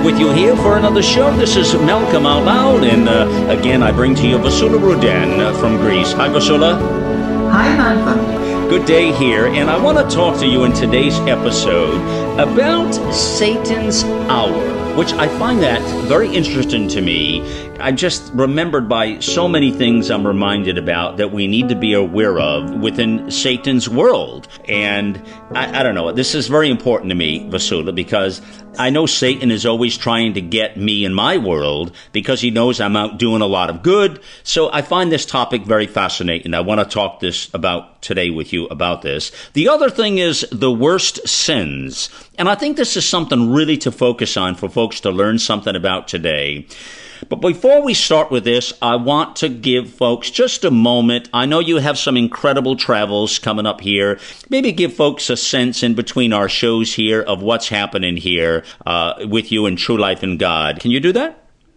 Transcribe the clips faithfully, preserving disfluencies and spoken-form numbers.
with you here for another show. This is Malcolm Out Loud, and uh, again, I bring to you Vasula Ruden uh, from Greece. Hi, Vasula. Hi, Malcolm. Good day here, and I want to talk to you in today's episode about Satan's hour, which I find that very interesting to me. I'm just remembered by so many things I'm reminded about that we need to be aware of within Satan's world. And I, I don't know, this is very important to me, Vasula, because I know Satan is always trying to get me in my world because he knows I'm out doing a lot of good. So I find this topic very fascinating. I want to talk this about today with you about this. The other thing is the worst sins. And I think this is something really to focus on for folks to learn something about today. But before we start with this, I want to give folks just a moment. I know you have some incredible travels coming up here. Maybe give folks a sense in between our shows here of what's happening here uh, with you in True Life in God. Can you do that?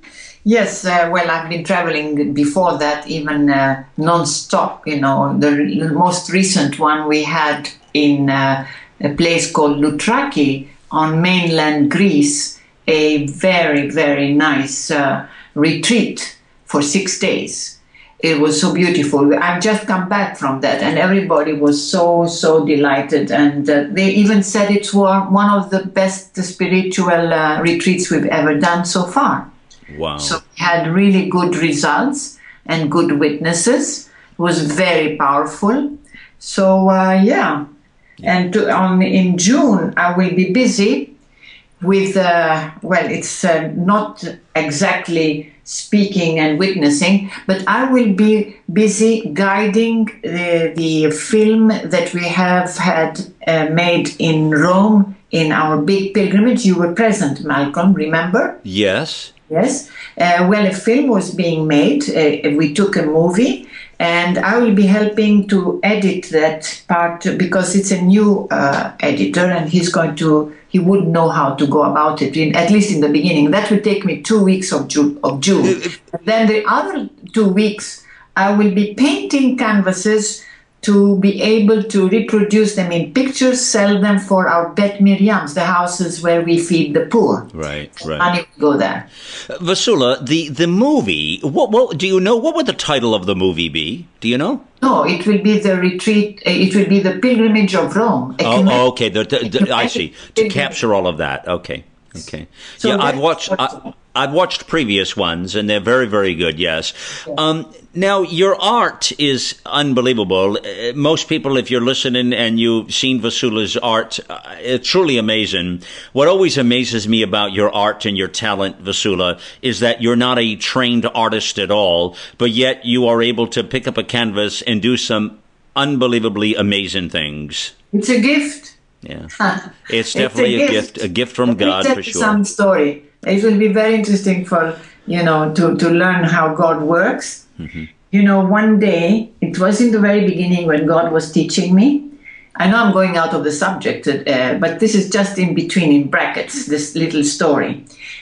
Yes, uh, well, I've been traveling before that, even uh, non-stop. You know, the, the most recent one we had in uh, a place called Loutraki on mainland Greece, a very, very nice uh, retreat for six days. It was so beautiful. I've just come back from that, and everybody was so, so delighted. And uh, they even said it's one of the best spiritual uh, retreats we've ever done so far. Wow. So we had really good results and good witnesses. It was very powerful. So, uh, yeah. And to, on, in June, I will be busy with, uh, well, it's uh, not exactly speaking and witnessing, but I will be busy guiding the, the film that we have had uh, made in Rome in our big pilgrimage. You were present, Malcolm, remember? Yes. Yes. Uh, well, a film was being made. Uh, we took a movie, and I will be helping to edit that part because it's a new uh, editor, and he's going to, he would know how to go about it, in, at least in the beginning. That will take me two weeks of, Ju- of June. And then the other two weeks, I will be painting canvases to be able to reproduce them in pictures, sell them for our Bet Miriams, the houses where we feed the poor. Right, right. Money will go there. Uh, Vasula, the, the movie, what, what do you know, what would the title of the movie be? Do you know? No, it will be the retreat, uh, it will be the pilgrimage of Rome. Oh, oh, okay, the, the, the, I see. To capture all of that, okay. Okay. So yeah, I've watched I, I've watched previous ones, and they're very, very good, yes. Yeah. Um, now, your art is unbelievable. Uh, most people, if you're listening and you've seen Vasula's art, uh, it's truly amazing. What always amazes me about your art and your talent, Vasula, is that you're not a trained artist at all, but yet you are able to pick up a canvas and do some unbelievably amazing things. It's a gift. Yeah, it's definitely it's a, a gift. gift, a gift from Let me God tell for you sure. Some story. It will be very interesting for you know to to learn how God works. Mm-hmm. You know, one day it was in the very beginning when God was teaching me. I know I'm going out of the subject, uh, but this is just in between, in brackets, this little story.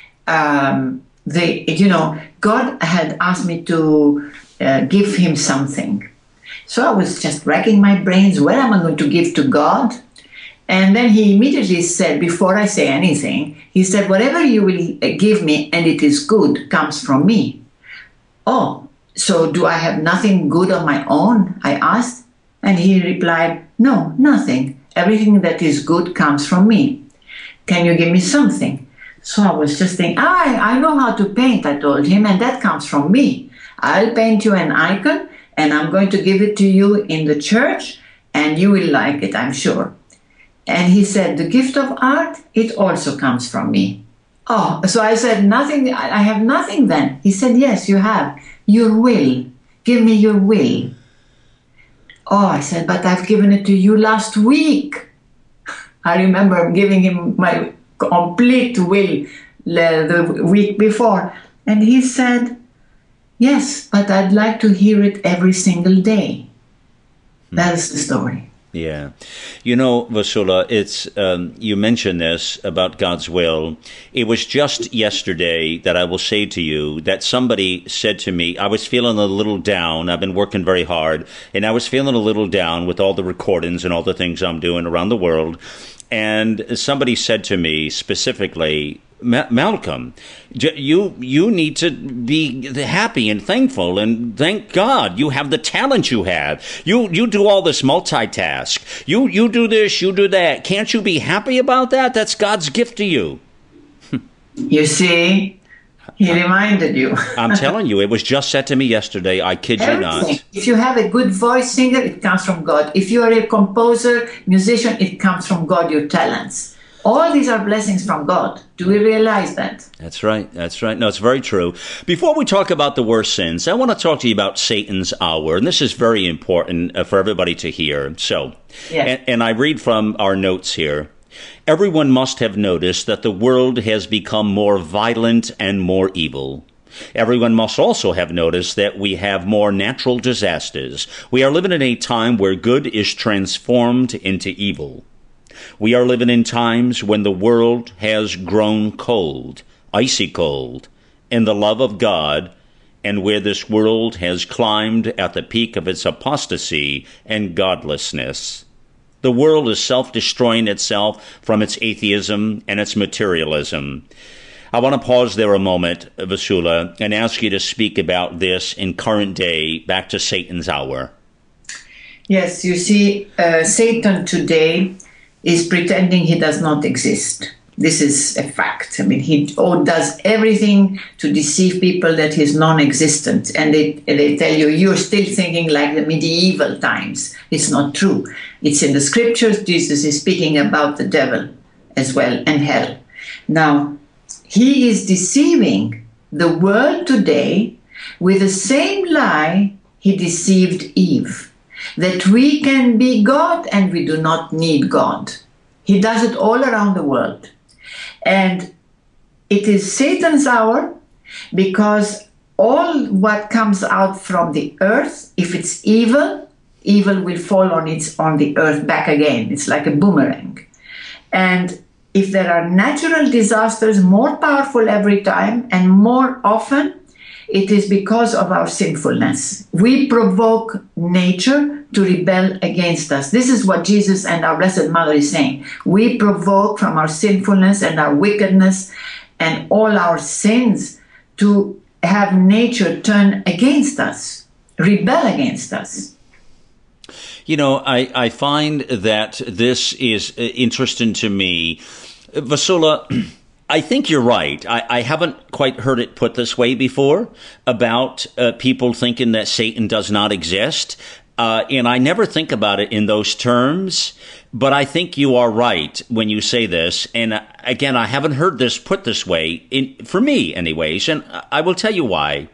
Um, they, you know, God had asked me to uh, give Him something, so I was just racking my brains. What am I going to give to God? And then he immediately said, before I say anything, he said, whatever you will give me and it is good comes from me. Oh, so do I have nothing good on my own? I asked. And he replied, no, nothing. Everything that is good comes from me. Can you give me something? So I was just thinking, I, I know how to paint, I told him, and that comes from me. I'll paint you an icon and I'm going to give it to you in the church and you will like it, I'm sure. And he said, the gift of art, it also comes from me. Oh, so I said, nothing, I have nothing then. He said, yes, you have. Your will. Give me your will. Oh, I said, but I've given it to you last week. I remember giving him my complete will the week before. And he said, yes, but I'd like to hear it every single day. That's the story. Yeah. You know, Vasula, it's, um, you mentioned this about God's will. It was just yesterday that I will say to you that somebody said to me, I was feeling a little down. I've been working very hard, and I was feeling a little down with all the recordings and all the things I'm doing around the world. And somebody said to me specifically, Ma- Malcolm, j- you you need to be happy and thankful and thank God you have the talent you have. You you do all this multitask. You you do this, you do that. Can't you be happy about that? That's God's gift to you. You see, he reminded you. I'm telling you, it was just said to me yesterday. I kid you Everything. not. If you have a good voice singer, it comes from God. If you are a composer, musician, it comes from God, your talents. All these are blessings from God. Do we realize that? That's right. That's right. No, it's very true. Before we talk about the worst sins, I want to talk to you about Satan's hour. And this is very important uh, for everybody to hear. So, Yes. and, and I read from our notes here. Everyone must have noticed that the world has become more violent and more evil. Everyone must also have noticed that we have more natural disasters. We are living in a time where good is transformed into evil. We are living in times when the world has grown cold, icy cold, in the love of God, and where this world has climbed at the peak of its apostasy and godlessness. The world is self-destroying itself from its atheism and its materialism. I want to pause there a moment, Vasula, and ask you to speak about this in current day, back to Satan's hour. Yes, you see, uh, Satan today is pretending he does not exist. This is a fact. I mean, he oh, does everything to deceive people that he's non-existent. And they, they tell you, you're still thinking like the medieval times. It's not true. It's in the scriptures. Jesus is speaking about the devil as well and hell. Now, he is deceiving the world today with the same lie he deceived Eve. That we can be God and we do not need God. He does it all around the world. And it is Satan's hour because all what comes out from the earth, if it's evil, evil will fall on its on the earth back again. It's like a boomerang. And if there are natural disasters more powerful every time and more often, it is because of our sinfulness. We provoke nature to rebel against us. This is what Jesus and our Blessed Mother is saying. We provoke from our sinfulness and our wickedness and all our sins to have nature turn against us, rebel against us. You know, I, I find that this is interesting to me. Vasula, I think you're right. I, I haven't quite heard it put this way before about uh, people thinking that Satan does not exist. Uh, and I never think about it in those terms, but I think you are right when you say this. And uh, again, I haven't heard this put this way, in, for me anyways, and I will tell you why.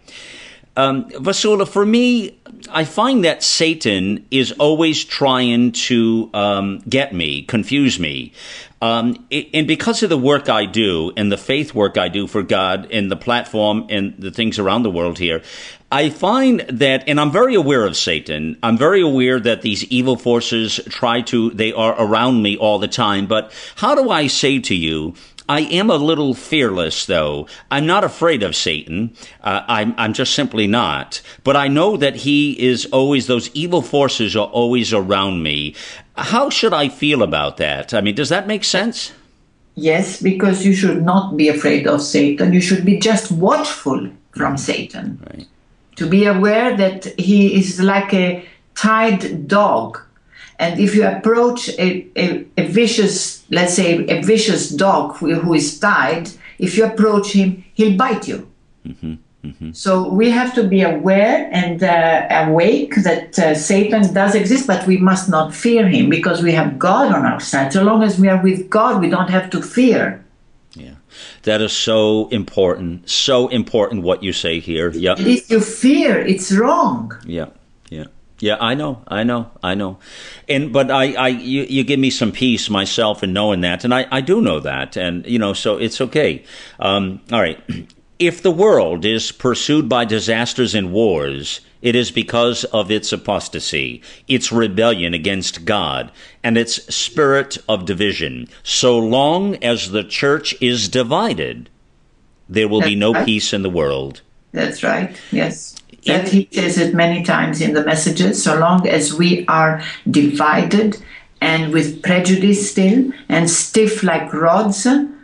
Um, Vasula, for me, I find that Satan is always trying to um, get me, confuse me. Um, and because of the work I do and the faith work I do for God and the platform and the things around the world here, I find that, and I'm very aware of Satan, I'm very aware that these evil forces try to, they are around me all the time. But how do I say to you, I am a little fearless, though. I'm not afraid of Satan. Uh, I'm, I'm just simply not. But I know that he is always, those evil forces are always around me. How should I feel about that? I mean, does that make sense? Yes, because you should not be afraid of Satan. You should be just watchful from Satan. Right. To be aware that he is like a tied dog. And if you approach a, a, a vicious, let's say a vicious dog who, who is tied, if you approach him, he'll bite you. Mm-hmm, mm-hmm. So we have to be aware and uh, awake that uh, Satan does exist, but we must not fear him because we have God on our side. So long as we are with God, we don't have to fear. Yeah, that is so important. So important what you say here. Yeah. If you fear, it's wrong. Yeah, yeah. Yeah, I know, I know, I know. And, but I, I, you, you give me some peace myself in knowing that. And I, I do know that. And, you know, so it's okay. Um, all right. If the world is pursued by disasters and wars, it is because of its apostasy, its rebellion against God, and its spirit of division. So long as the church is divided, there will That's be no right. peace in the world. That's right, yes. That he says it many times in the messages. So long as we are divided and with prejudice still and stiff like rods,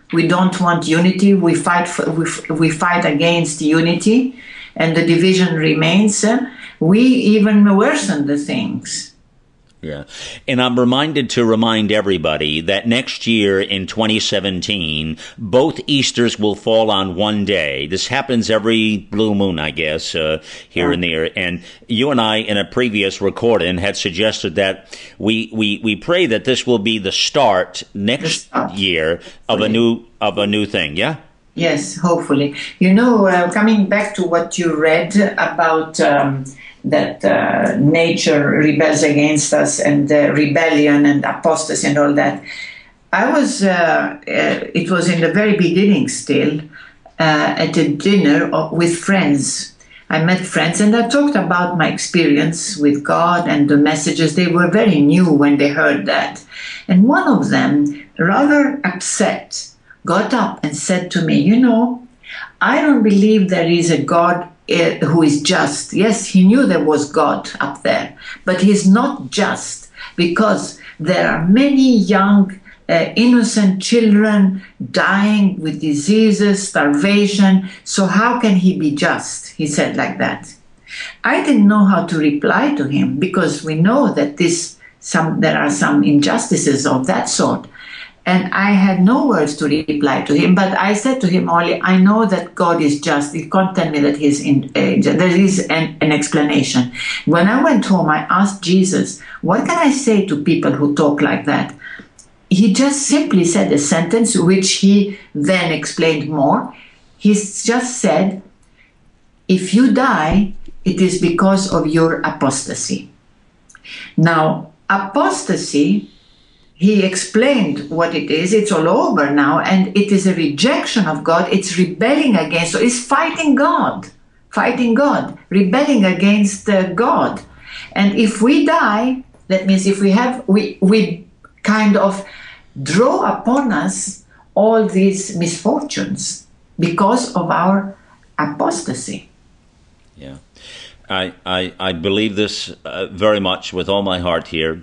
We don't want unity. We fight for, we, we fight against unity, and the division remains. We even worsen the things. Yeah. And I'm reminded to remind everybody that next year in twenty seventeen, both Easters will fall on one day. This happens every blue moon, I guess, uh, here yeah. and there. And you and I, in a previous recording, had suggested that we, we, we pray that this will be the start next the start. year of a new of a new thing. Yeah? Yes, hopefully. You know, uh, coming back to what you read about um, that uh, nature rebels against us, and uh, rebellion and apostasy and all that. I was, uh, uh, it was in the very beginning still, uh, at a dinner with friends. I met friends and I talked about my experience with God and the messages. They were very new when they heard that. And one of them, rather upset, got up and said to me, you know, I don't believe there is a God Uh, who is just. Yes, he knew there was God up there, but he's not just, because there are many young, uh, innocent children dying with diseases, starvation. So how can he be just? He said like that. I didn't know how to reply to him, because we know that this some there are some injustices of that sort. And I had no words to reply to him, but I said to him only, I know that God is just. You can't tell me that he's in, uh, there is an, an explanation. When I went home, I asked Jesus, what can I say to people who talk like that? He just simply said a sentence, which he then explained more. He just said, if you die, it is because of your apostasy. Now, apostasy, he explained what it is. It's all over now, and it is a rejection of God. It's rebelling against, so it's fighting God, fighting God, rebelling against uh, God. And if we die, that means if we have, we, we kind of draw upon us all these misfortunes because of our apostasy. Yeah, I, I, I believe this uh, very much with all my heart here.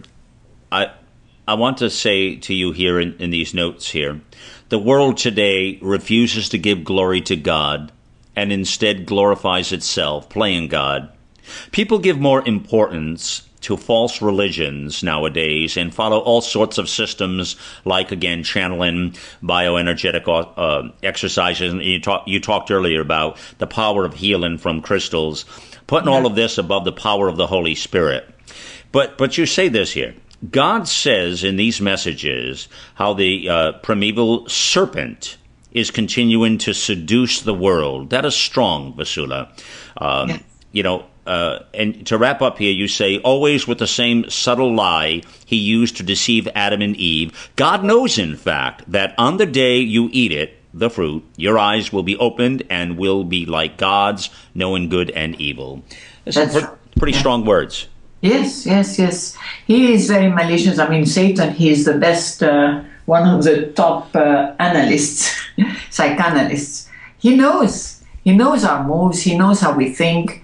I I want to say to you here in, in these notes here, the world today refuses to give glory to God and instead glorifies itself, playing God. People give more importance to false religions nowadays and follow all sorts of systems like, again, channeling, bioenergetic uh, exercises. And you, talk, you talked earlier about the power of healing from crystals, putting yeah. all of this above the power of the Holy Spirit. But, but you say this here. God says in these messages how the uh, primeval serpent is continuing to seduce the world. That is strong, Vasula. Um, yes. You know, uh, and to wrap up here, you say, always with the same subtle lie he used to deceive Adam and Eve. God knows, in fact, that on the day you eat it, the fruit, your eyes will be opened and will be like God's, knowing good and evil. These are pre- pretty yeah. strong words. Yes, yes, yes. He is very malicious. I mean, Satan, he is the best, uh, one of the top uh, analysts, psychoanalysts. He knows. He knows our moves. He knows how we think.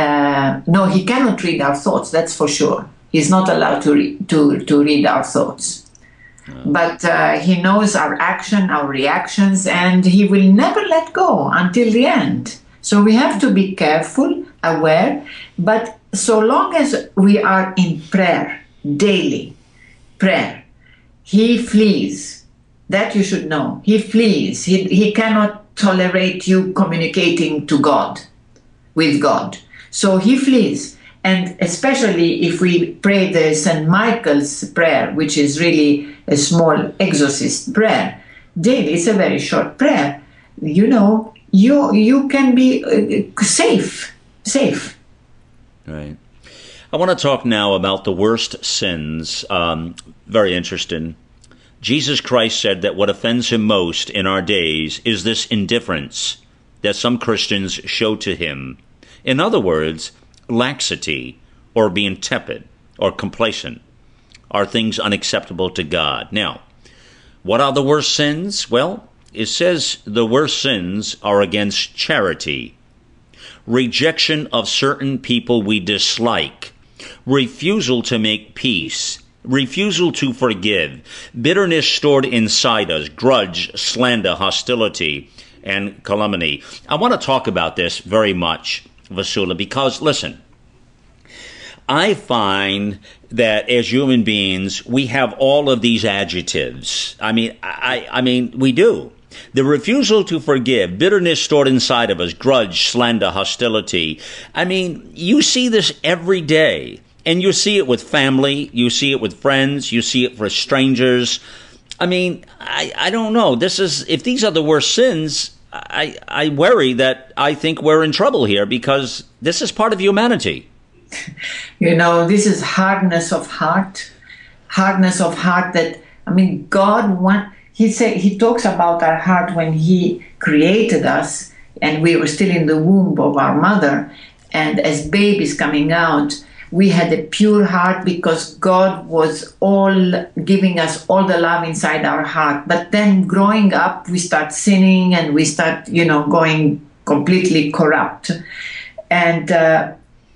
Uh, no, he cannot read our thoughts, that's for sure. He's not allowed to, re- to, to read our thoughts. No. But uh, he knows our action, our reactions, and he will never let go until the end. So we have to be careful, aware, but so long as we are in prayer, daily prayer, he flees. That you should know. He flees. He, he cannot tolerate you communicating to God, with God. So he flees. And especially if we pray the Saint Michael's prayer, which is really a small exorcist prayer, daily, it's a very short prayer. You know, you, you can be uh, safe, safe. Right. I want to talk now about the worst sins. Um, very interesting. Jesus Christ said that what offends him most in our days is this indifference that some Christians show to him. In other words, laxity or being tepid or complacent are things unacceptable to God. Now, what are the worst sins? Well, it says the worst sins are against charity, rejection of certain people we dislike, refusal to make peace, refusal to forgive, bitterness stored inside us, grudge, slander, hostility, and calumny. I want to talk about this very much, Vasula, because, listen, I find that as human beings, we have all of these adjectives. I mean, I, I mean, we do. The refusal to forgive, bitterness stored inside of us, grudge, slander, hostility. I mean, you see this every day, and you see it with family, you see it with friends, you see it for strangers. I mean, I, I don't know. This is, if these are the worst sins, I, I worry that I think we're in trouble here because this is part of humanity. You know, this is hardness of heart, hardness of heart that, I mean, God want, he said, he talks about our heart when he created us and we were still in the womb of our mother. And as babies coming out, we had a pure heart because God was all giving us all the love inside our heart. But then growing up, we start sinning and we start, you know, going completely corrupt. And, uh,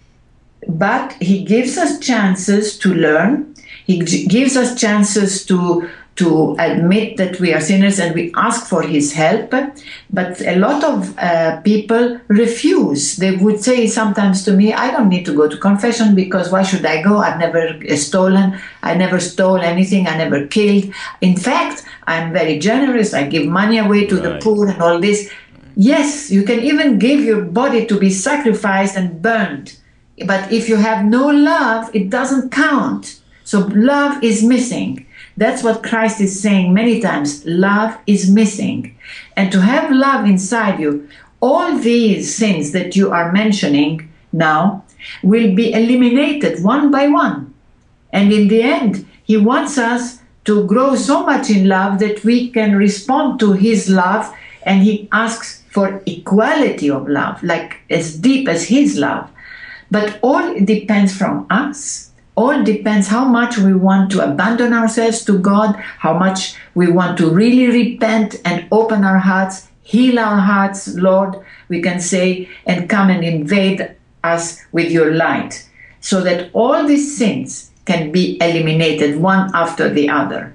but he gives us chances to learn. He g- gives us chances to to admit that we are sinners and we ask for his help. But a lot of uh, people refuse. They would say sometimes to me, I don't need to go to confession because why should I go? I've never stolen. I never stole anything. I never killed. In fact, I'm very generous. I give money away to right. the poor and all this. Yes, you can even give your body to be sacrificed and burned. But if you have no love, it doesn't count. So love is missing. That's what Christ is saying many times. Love is missing. And to have love inside you, all these sins that you are mentioning now will be eliminated one by one. And in the end, he wants us to grow so much in love that we can respond to his love, and he asks for equality of love, like as deep as his love. But all depends from us. All depends how much we want to abandon ourselves to God, how much we want to really repent and open our hearts, heal our hearts, Lord, we can say, and come and invade us with your light, so that all these sins can be eliminated one after the other.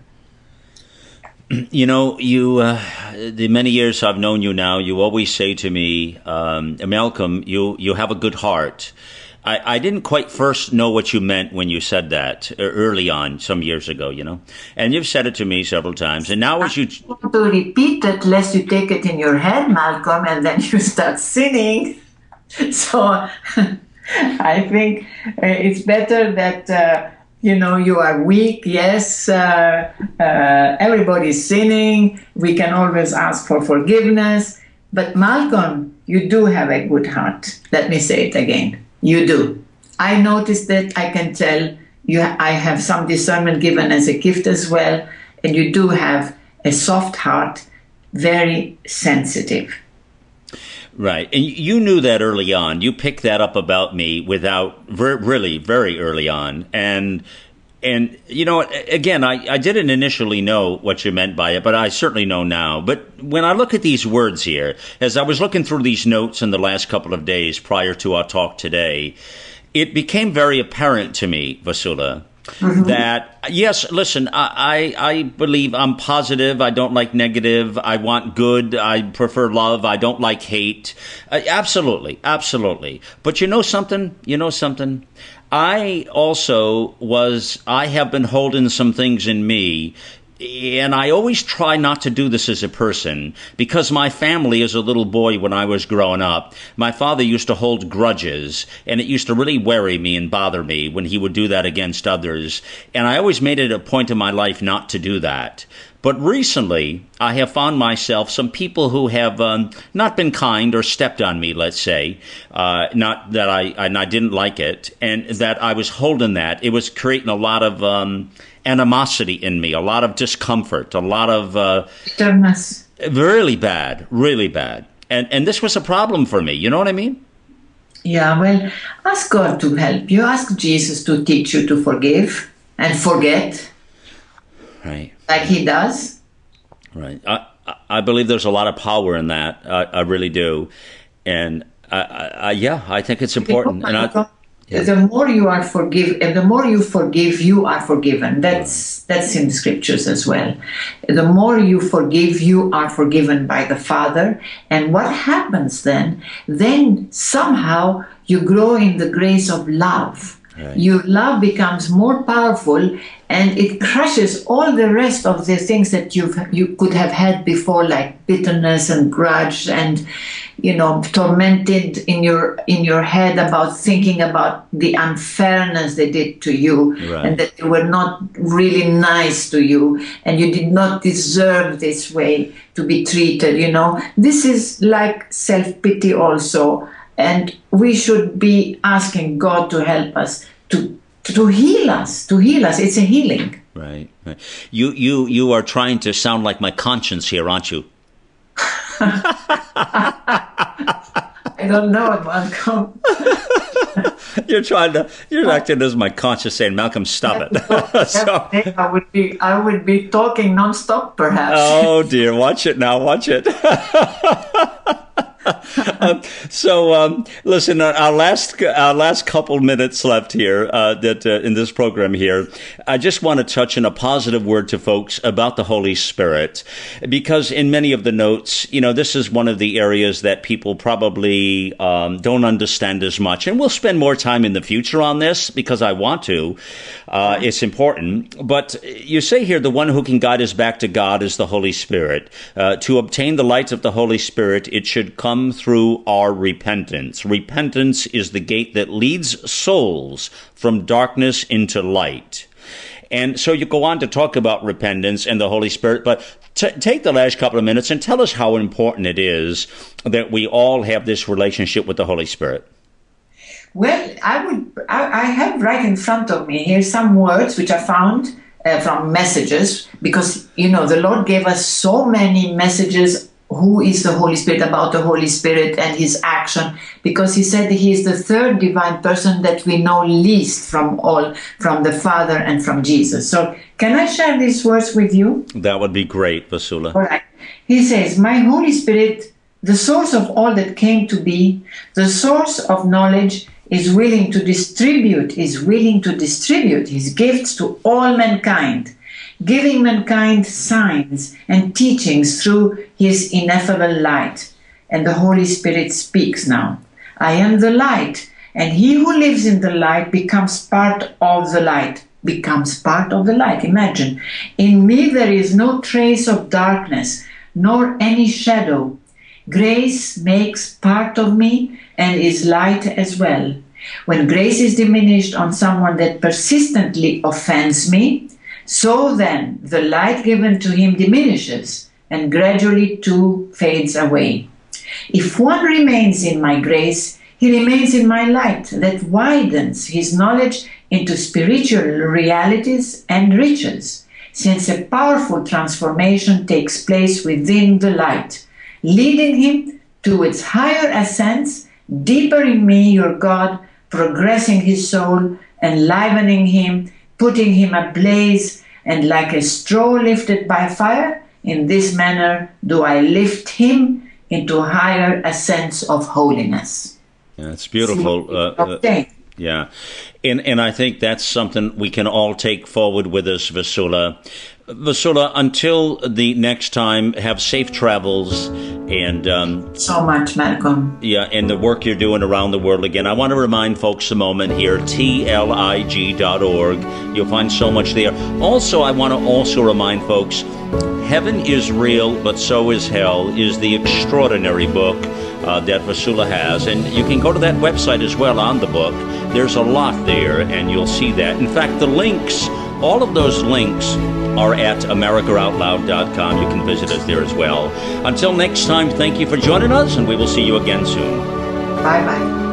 You know, you, uh, the many years I've known you now, you always say to me, um, Malcolm, you, you have a good heart. I, I didn't quite first know what you meant when you said that early on, some years ago, you know. And you've said it to me several times. And now as you... I want to repeat it, lest you take it in your head, Malcolm, and then you start sinning. So I think uh, it's better that, uh, you know, you are weak. Yes, uh, uh, everybody's sinning. We can always ask for forgiveness. But Malcolm, you do have a good heart. Let me say it again. You do. I noticed that. I can tell you. I have some discernment given as a gift as well, and you do have a soft heart, very sensitive. Right, and you knew that early on. You picked that up about me without ver- really very early on, and and you know, again, I, I didn't initially know what you meant by it, but I certainly know now. But when I look at these words here, as I was looking through these notes in the last couple of days prior to our talk today, it became very apparent to me, Vasula, mm-hmm. that, yes, listen, I, I, I believe I'm positive. I don't like negative. I want good. I prefer love. I don't like hate. Uh, absolutely, absolutely. But you know something? You know something? I also was, I have been holding some things in me, and I always try not to do this as a person, because my family as a little boy when I was growing up, my father used to hold grudges, and it used to really worry me and bother me when he would do that against others, and I always made it a point in my life not to do that. But recently, I have found myself some people who have um, not been kind or stepped on me, let's say, uh, not that I, and I didn't like it, and that I was holding that. It was creating a lot of um, animosity in me, a lot of discomfort, a lot of... Uh, Bitterness. Really bad, really bad. And, and this was a problem for me, you know what I mean? Yeah, well, ask God to help you. Ask Jesus to teach you to forgive and forget. Right. Like he does. Right. I, I believe there's a lot of power in that. I, I really do. And I, I, yeah, I think it's important. And I, Yeah. The more you are forgive, the more you forgive, you are forgiven. That's that's in the scriptures as well. The more you forgive, you are forgiven by the Father. And what happens then? Then somehow you grow in the grace of love. Right. Your love becomes more powerful, and it crushes all the rest of the things that you you could have had before, like bitterness and grudge, and you know, tormented in your in your head about thinking about the unfairness they did to you, right. and that they were not really nice to you, and you did not deserve this way to be treated. You know, this is like self-pity also. And we should be asking God to help us, to to heal us, to heal us. It's a healing. Right. right. You you you are trying to sound like my conscience here, aren't you? I don't know, Malcolm. You're trying to. You're acting as my conscience, saying, "Malcolm, stop it." so, I would be. I would be talking nonstop, perhaps. Oh dear! Watch it now. Watch it. um, so, um, listen, our last our last couple minutes left here uh, that uh, in this program here, I just want to touch on a positive word to folks about the Holy Spirit, because in many of the notes, you know, this is one of the areas that people probably um, don't understand as much, and we'll spend more time in the future on this because I want to. Uh, it's important, but you say here the one who can guide us back to God is the Holy Spirit. Uh, to obtain the light of the Holy Spirit, it should come through our repentance. Repentance is the gate that leads souls from darkness into light. And so you go on to talk about repentance and the Holy Spirit, but t- take the last couple of minutes and tell us how important it is that we all have this relationship with the Holy Spirit. Well, I would. I, I have right in front of me here some words which I found uh, from messages, because, you know, the Lord gave us so many messages. Who is the Holy Spirit, about the Holy Spirit and his action, because he said he is the third divine person that we know least from all, from the Father and from Jesus. So can I share these words with you? That would be great, Vasula. All right. He says, my Holy Spirit, the source of all that came to be, the source of knowledge, is willing to distribute, is willing to distribute his gifts to all mankind, giving mankind signs and teachings through his ineffable light. And the Holy Spirit speaks now. I am the light, and he who lives in the light becomes part of the light. Becomes part of the light. Imagine. In me there is no trace of darkness, nor any shadow. Grace makes part of me and is light as well. When grace is diminished on someone that persistently offends me, so then the light given to him diminishes, and gradually too fades away. If one remains in my grace, he remains in my light that widens his knowledge into spiritual realities and riches, since a powerful transformation takes place within the light, leading him to its higher ascents, deeper in me, your God, progressing his soul, enlivening him, putting him ablaze, and like a straw lifted by fire, in this manner do I lift him into higher ascents of holiness. Yeah, it's beautiful. Uh, uh, yeah, and and I think that's something we can all take forward with us, Vasula. Vasula, until the next time, have safe travels. And um, so much, Malcolm. Yeah, and the work you're doing around the world. Again, I want to remind folks a moment here, T L I G dot org. You'll find so much there. Also, I want to also remind folks, Heaven is Real, but So is Hell is the extraordinary book uh, that Vasula has. And you can go to that website as well on the book. There's a lot there, and you'll see that. In fact, the links, all of those links are at America Out Loud dot com. You can visit us there as well. Until next time, thank you for joining us, and we will see you again soon. Bye-bye.